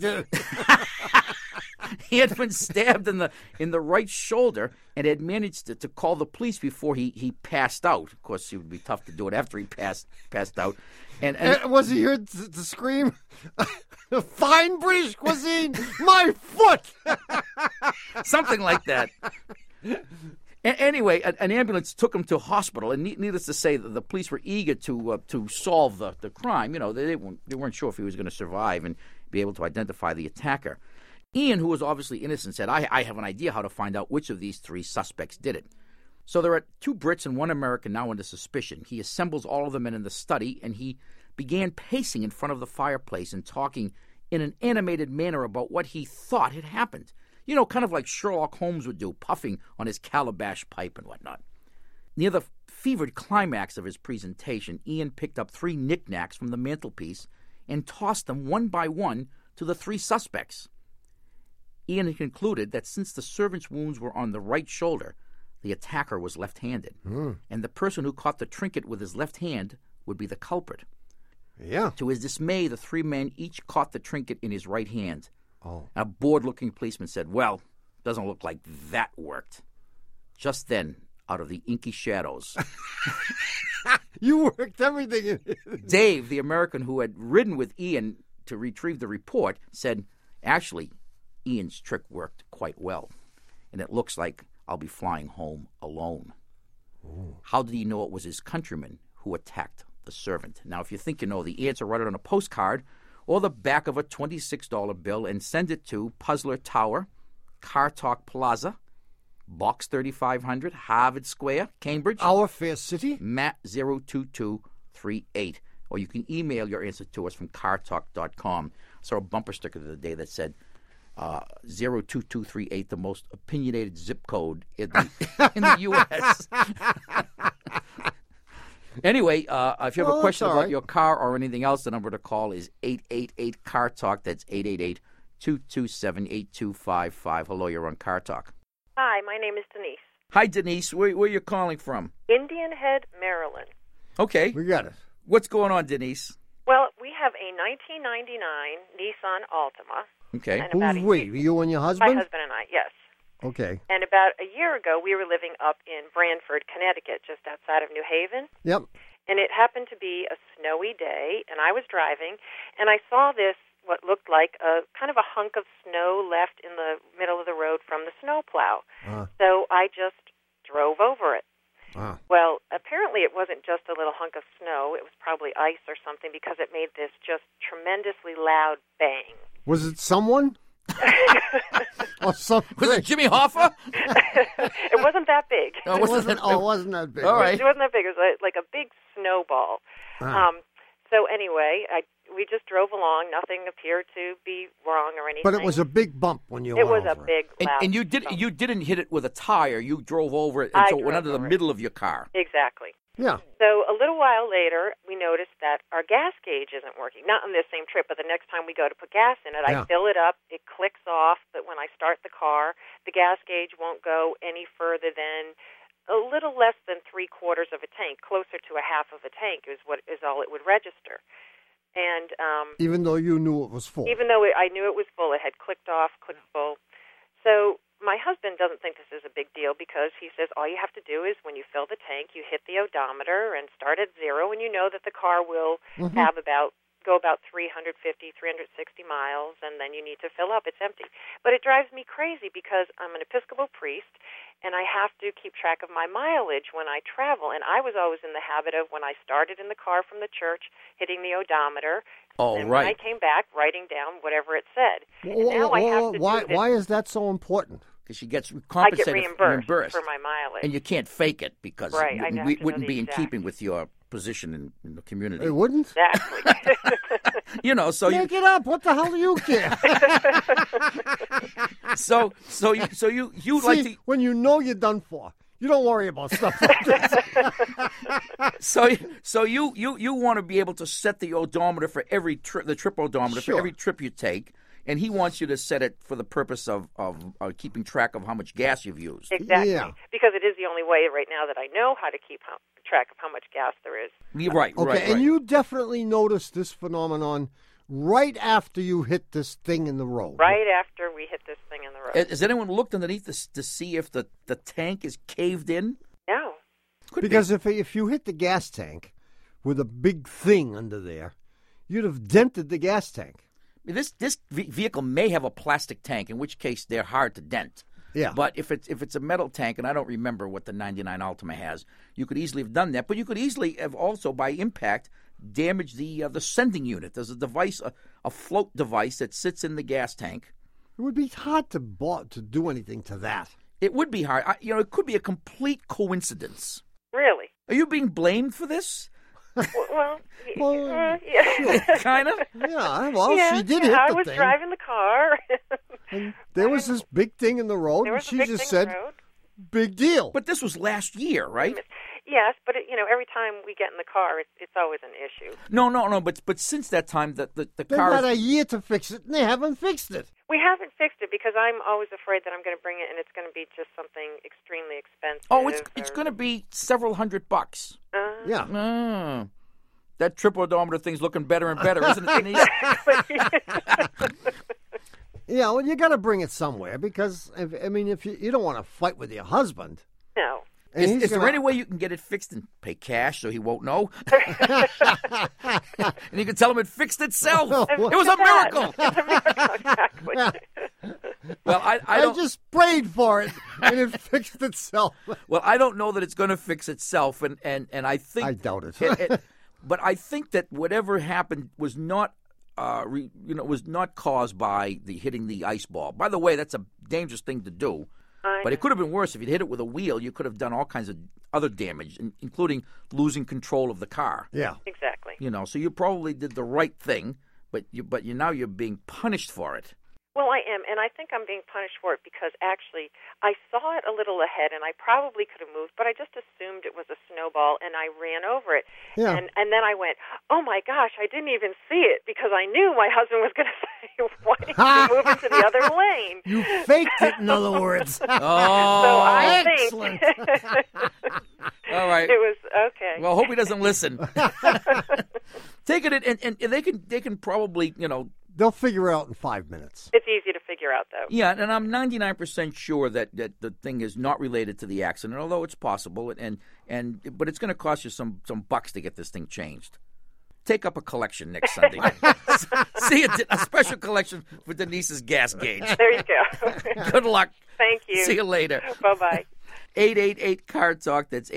He had been stabbed in the right shoulder and had managed to call the police before he passed out. Of course, it would be tough to do it after he passed out. And Was he here to scream, "Fine British cuisine, my foot"? something like that. Anyway, an ambulance took him to hospital, and needless to say, the police were eager to solve the crime. They weren't sure if he was going to survive and be able to identify the attacker. Ian, who was obviously innocent, said, I have an idea how to find out which of these three suspects did it. So there are two Brits and one American now under suspicion. He assembles all of the men in the study, and he began pacing in front of the fireplace and talking in an animated manner about what he thought had happened. Kind of like Sherlock Holmes would do, puffing on his calabash pipe and whatnot. Near the fevered climax of his presentation, Ian picked up three knickknacks from the mantelpiece and tossed them one by one to the three suspects. Ian had concluded that since the servant's wounds were on the right shoulder, the attacker was left-handed, and the person who caught the trinket with his left hand would be the culprit. Yeah. To his dismay, the three men each caught the trinket in his right hand. Oh. A bored-looking policeman said, "Well, doesn't look like that worked." Just then, out of the inky shadows, You worked everything in. Dave, the American who had ridden with Ian to retrieve the report, said, "Actually, Ian's trick worked quite well, and it looks like I'll be flying home alone." Ooh. How did he know it was his countryman who attacked the servant? Now, if you think you know the answer, write it on a postcard or the back of a $26 bill and send it to Puzzler Tower, Car Talk Plaza, Box 3500, Harvard Square, Cambridge. Our fair city. Matt 02238. Or you can email your answer to us from cartalk.com. I saw a bumper sticker the other day that said 02238, the most opinionated zip code in the U.S. Anyway, if you have a question about your car or anything else, the number to call is 888-CAR-TALK. That's 888-227-8255. Hello, you're on Car Talk. Hi, my name is Denise. Hi, Denise. Where are you calling from? Indian Head, Maryland. Okay. We got it. What's going on, Denise? Well, we have a 1999 Nissan Altima. Okay. Who's we? You and your husband? My husband and I, yes. Okay. And about a year ago, we were living up in Branford, Connecticut, just outside of New Haven. Yep. And it happened to be a snowy day, and I was driving, and I saw this what looked like a kind of a hunk of snow left in the middle of the road from the snowplow. So I just drove over it. Well, apparently it wasn't just a little hunk of snow. It was probably ice or something, because it made this just tremendously loud bang. Was it someone? Or something? Was it Jimmy Hoffa? It wasn't that big. It wasn't that big. All right. It wasn't that big. It was like a big snowball. So anyway, we just drove along. Nothing appeared to be wrong or anything. But it was a big bump when you It went was a over big, loud And you didn't hit it with a tire. You drove over it, and so it went under the middle of your car. Exactly. Yeah. So a little while later, we noticed that our gas gauge isn't working. Not on this same trip, but the next time we go to put gas in it, I fill it up, it clicks off, but when I start the car, the gas gauge won't go any further than a little less than 3/4 of a tank. Closer to a half of a tank is all it would register. And even though you knew it was full. Even though I knew it was full, it had clicked off, clicked full. So my husband doesn't think this is a big deal, because he says all you have to do is when you fill the tank, you hit the odometer and start at 0, and you know that the car will go about 350, 360 miles, and then you need to fill up. It's empty. But it drives me crazy, because I'm an Episcopal priest, and I have to keep track of my mileage when I travel. And I was always in the habit of, when I started in the car from the church, hitting the odometer, and when I came back, writing down whatever it said. Why is that so important? Because she gets compensated, I get reimbursed for my mileage. And you can't fake it, because it wouldn't be in exact. keeping with your position in the community. It wouldn't? Exactly. So Make it up. What the hell do you care? so you See, like to, when you know you're done for, you don't worry about stuff like this. so you want to be able to set the odometer for every trip, the trip odometer for every trip you take. And he wants you to set it for the purpose of keeping track of how much gas you've used. Exactly. Yeah. Because it is the only way right now that I know how to keep track of how much gas there is. Right. And you definitely noticed this phenomenon right after you hit this thing in the road. Right after we hit this thing in the road. Has anyone looked underneath this to see if the tank is caved in? No. Because if you hit the gas tank with a big thing under there, you'd have dented the gas tank. This vehicle may have a plastic tank, in which case they're hard to dent. Yeah. But if it's a metal tank, and I don't remember what the 99 Altima has, you could easily have done that. But you could easily have also, by impact, damaged the sending unit. There's a device, a float device that sits in the gas tank. It would be hard to do anything to that. It would be hard. It could be a complete coincidence. Really? Are you being blamed for this? Well, yeah. Kind of? Yeah, well, yeah, she did hit I the was thing. driving the car. And there was this big thing in the road, There and was a she big just thing in said, the road. big deal. But this was last year, right? Yes, but every time we get in the car, it's always an issue. No. But since that time, the They've car... had a year to fix it, and they haven't fixed it. We haven't fixed it because I'm always afraid that I'm going to bring it and it's going to be just something extremely expensive. Oh, it's going to be several $100. Yeah. That trip odometer thing's looking better and better, isn't it, Denise? Yeah, well, you got to bring it somewhere, because, if you don't want to fight with your husband. No. Is there any way you can get it fixed and pay cash so he won't know? And you can tell him it fixed itself. It was a miracle. It's a miracle, exactly. Well, I don't... just prayed for it, and it fixed itself. Well, I don't know that it's going to fix itself, and I think... I doubt it. But I think that whatever happened was not... was not caused by hitting the ice ball. By the way, that's a dangerous thing to do. But it could have been worse. If you'd hit it with a wheel, you could have done all kinds of other damage, including losing control of the car. Yeah. Exactly. So you probably did the right thing, but now you're being punished for it. Well, I am, and I think I'm being punished for it because actually I saw it a little ahead, and I probably could have moved, but I just assumed it was a snowball, and I ran over it. Yeah. And then I went, oh, my gosh, I didn't even see it because I knew my husband was going to say, why didn't you move into the other lane? You faked it, in other words. Oh, So I excellent. All right. It was okay. Well, hope he doesn't listen. Take it, and they can probably, They'll figure it out in 5 minutes. It's easy to figure out, though. Yeah, and I'm 99% sure that the thing is not related to the accident, although it's possible, but it's going to cost you some bucks to get this thing changed. take up a collection next Sunday. See a special collection for Denise's gas gauge. There you go. Good luck. Thank you. See you later. Bye-bye. 888-CAR-TALK. That's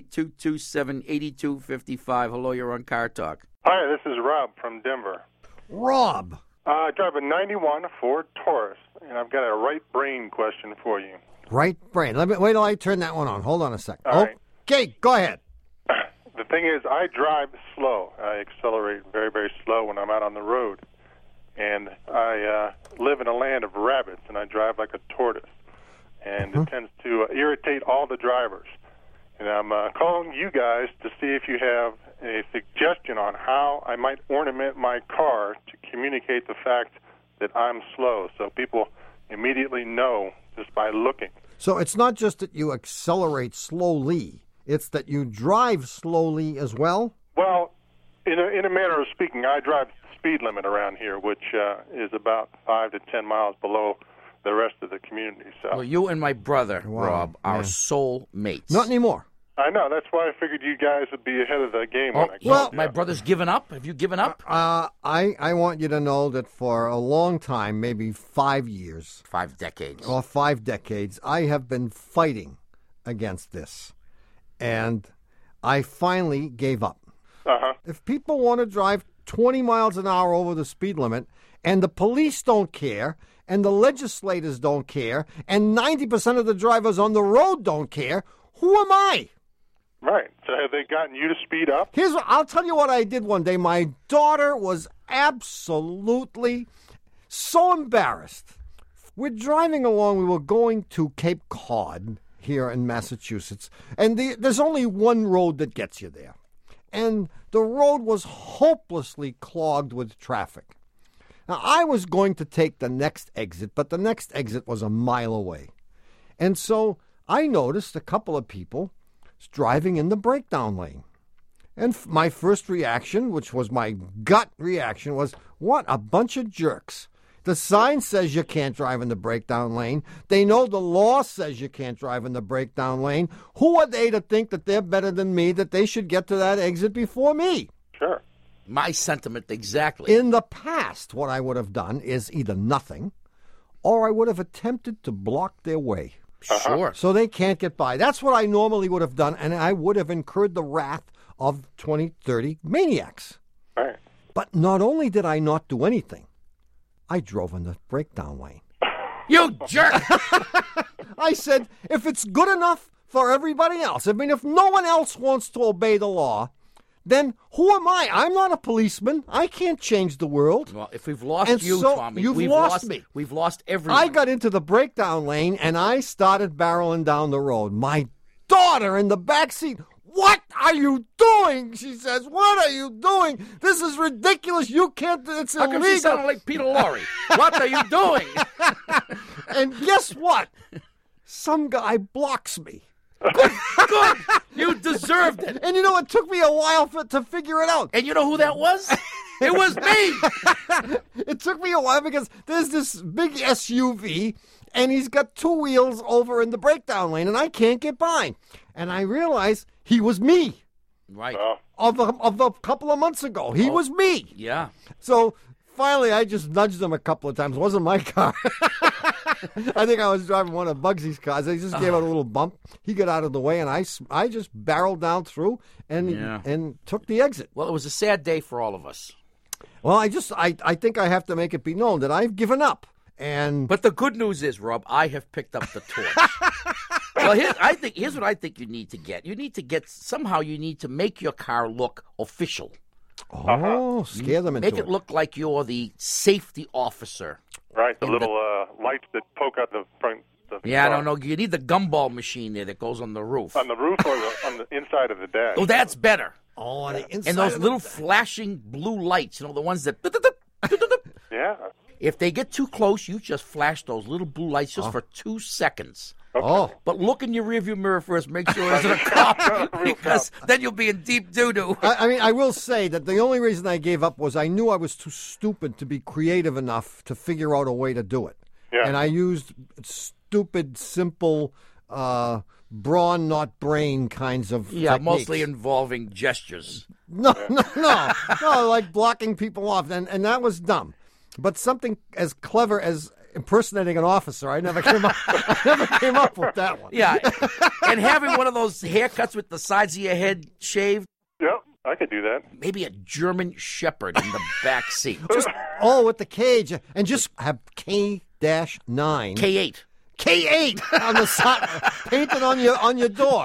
888-227-8255. Hello, you're on Car Talk. Hi, this is Rob from Denver. Rob. I drive a 91 Ford Taurus, and I've got a right brain question for you. Right brain. Wait till I turn that one on. Hold on a second. All right. Okay, go ahead. The thing is, I drive slow. I accelerate very, very slow when I'm out on the road. And I live in a land of rabbits, and I drive like a tortoise. And it tends to irritate all the drivers. And I'm calling you guys to see if you have a suggestion on how I might ornament my car to communicate the fact that I'm slow, so people immediately know just by looking. So it's not just that you accelerate slowly, it's that you drive slowly as well? Well, in a manner of speaking, I drive the speed limit around here, which is about 5 to 10 miles below the rest of the community. So, Well, you and my brother, Rob, are soul mates. Not anymore. I know. That's why I figured you guys would be ahead of the game when I called. Well, my brother's given up. Have you given up? I want you to know that for a long time, maybe 5 years. 5 decades. Or 5 decades, I have been fighting against this. And I finally gave up. Uh-huh. If people want to drive 20 miles an hour over the speed limit, and the police don't care, and the legislators don't care, and 90% of the drivers on the road don't care, who am I? Right. So have they gotten you to speed up? I'll tell you what I did one day. My daughter was absolutely so embarrassed. We're driving along. We were going to Cape Cod here in Massachusetts. And there's only one road that gets you there. And the road was hopelessly clogged with traffic. Now, I was going to take the next exit, but the next exit was a mile away. And so I noticed a couple of people driving in the breakdown lane. And my first reaction, which was my gut reaction, was, what a bunch of jerks. The sign says you can't drive in the breakdown lane. They know the law says you can't drive in the breakdown lane. Who are they to think that they're better than me, that they should get to that exit before me? Sure. My sentiment exactly. In the past, what I would have done is either nothing, or I would have attempted to block their way. Sure. So they can't get by. That's what I normally would have done, and I would have incurred the wrath of 20, 30 maniacs. Right. But not only did I not do anything, I drove in the breakdown lane. You jerk! I said, if it's good enough for everybody else, I mean, if no one else wants to obey the law, then who am I? I'm not a policeman. I can't change the world. Well, if we've lost And you, so Tommy, you've we've lost me. We've lost everyone. I got into the breakdown lane, and I started barreling down the road. My daughter in the back seat, what are you doing? She says, what are you doing? This is ridiculous. You can't, it's How illegal. come she sounded like Peter Lorre? What are you doing? And guess what? Some guy blocks me. Good. You deserved it. And you know, it took me a while to figure it out. And you know who that was? It was me. It took me a while because there's this big SUV, and he's got 2 wheels over in the breakdown lane, and I can't get by. And I realized he was me. Right. Of a couple of months ago. He was me. Yeah. So finally, I just nudged him a couple of times. It wasn't my car. I think I was driving one of Bugsy's cars. I just gave it a little bump. He got out of the way, and I just barreled down through and took the exit. Well, it was a sad day for all of us. Well, I think I have to make it be known that I've given up. But the good news is, Rob, I have picked up the torch. Well, here's what I think you need to get. You need to make your car look official. Oh, scare them into Make it look like you're the safety officer. Right, the little lights that poke out the front. I don't know. You need the gumball machine there that goes on the roof. On the roof or on the inside of the dash? Oh, that's better. Oh, on the inside. And those little flashing blue lights, the ones that... Yeah. If they get too close, you just flash those little blue lights just for 2 seconds. Okay. Oh. But look in your rearview mirror first. Make sure there's a cop, because then you'll be in deep doo-doo. I mean, I will say that the only reason I gave up was I knew I was too stupid to be creative enough to figure out a way to do it. Yeah. And I used stupid, simple brawn, not brain kinds of techniques. Mostly involving gestures. No, like blocking people off, and that was dumb. But something as clever as impersonating an officer, I never came up with that one. Yeah, and having one of those haircuts with the sides of your head shaved. Yep, I could do that. Maybe a German Shepherd in the back seat. With the cage, and just have K-9. K8. K8 on the side, painted on your door.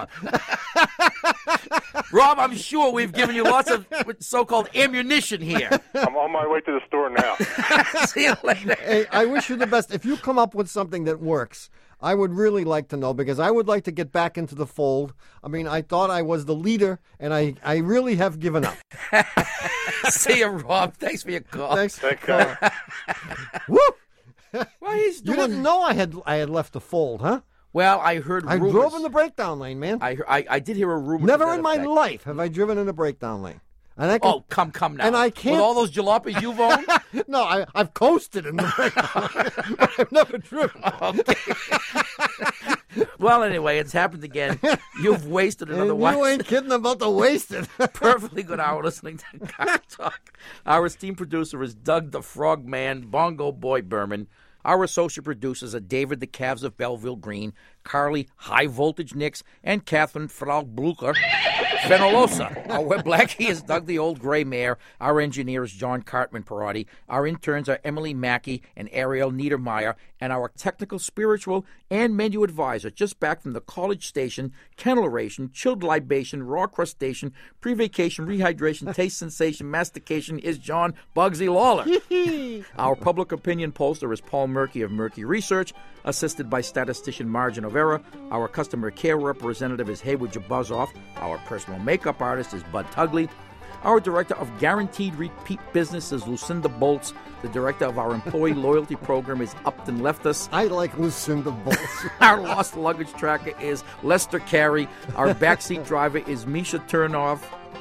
Rob, I'm sure we've given you lots of so-called ammunition here. I'm on my way to the store now. See you later. Hey, I wish you the best. If you come up with something that works, I would really like to know, because I would like to get back into the fold. I mean, I thought I was the leader, and I really have given up. See you, Rob. Thanks for your call. Thanks. Woo! Well, he's doing... You didn't know I had left the fold, huh? Well, I heard rumors. I drove in the breakdown lane, man. I did hear a rumor. Never in my life have I driven in a breakdown lane. And I can, come now. And I can't... With all those jalopies you've owned? No, I've coasted in the breakdown lane, but I've never driven. Okay. Well, anyway, it's happened again. You've wasted another one. one. You ain't kidding about the wasted. Perfectly good hour listening to Car Talk. Our esteemed producer is Doug the Frogman, Bongo Boy Berman. Our associate producers are David the Calves of Belleville Green, Carly High Voltage Nix, and Catherine Frau Blucher Fenolosa. Our web blackie is Doug the Old Gray Mare. Our engineer is John Cartman Perotti. Our interns are Emily Mackey and Ariel Niedermeyer. And our technical, spiritual, and menu advisor, just back from the College Station, Kennelration, Chilled Libation, Raw Crustacean, Pre-Vacation, Rehydration, Taste Sensation, Mastication, is John Bugsy Lawler. Our public opinion pollster is Paul Murky of Murky Research, assisted by statistician Margin Overa. Our customer care representative is Haywood Jabuzoff. Our personal makeup artist is Bud Tugley. Our director of guaranteed repeat business is Lucinda Bolts. The director of our employee loyalty program is Upton Leftus. I like Lucinda Bolts. Our lost luggage tracker is Lester Carey. Our backseat driver is Misha Turnoff.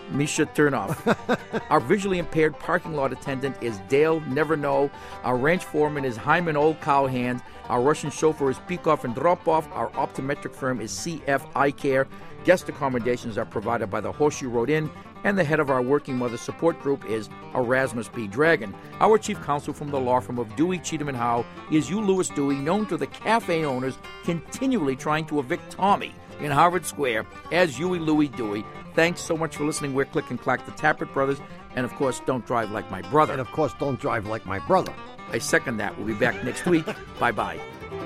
Our visually impaired parking lot attendant is Dale Never Know. Our ranch foreman is Hyman Old Cowhand. Our Russian chauffeur is Peekoff and Dropoff. Our optometric firm is CF Eye Care. Guest accommodations are provided by the Horseshoe Road Inn, and the head of our Working Mother Support Group is Erasmus B. Dragon. Our chief counsel from the law firm of Dewey, Cheatham & Howe is Hugh Lewis Dewey, known to the cafe owners continually trying to evict Tommy in Harvard Square as Huey Louie Dewey. Thanks so much for listening. We're Click and Clack, the Tappert Brothers. And, of course, don't drive like my brother. And, of course, don't drive like my brother. I second that. We'll be back next week. Bye-bye.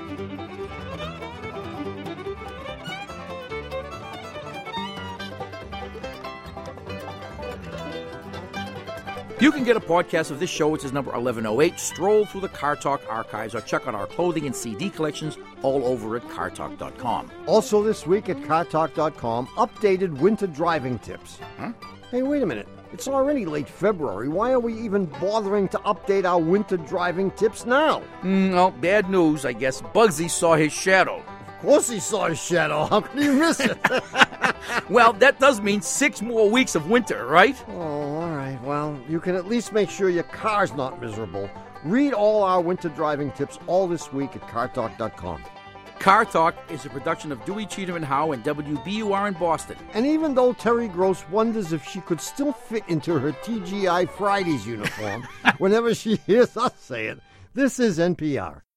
You can get a podcast of this show, which is number 1108. Stroll through the Car Talk archives or check out our clothing and CD collections all over at cartalk.com. Also this week at cartalk.com, updated winter driving tips. Huh? Hey, wait a minute. It's already late February. Why are we even bothering to update our winter driving tips now? Well, bad news, I guess. Bugsy saw his shadow. Of course he saw his shadow. How could you miss it? Well, that does mean 6 more weeks of winter, right? Oh, all right. Well, you can at least make sure your car's not miserable. Read all our winter driving tips all this week at cartalk.com. Car Talk is a production of Dewey, Cheatham & Howe and WBUR in Boston. And even though Terry Gross wonders if she could still fit into her TGI Fridays uniform whenever she hears us say it, this is NPR.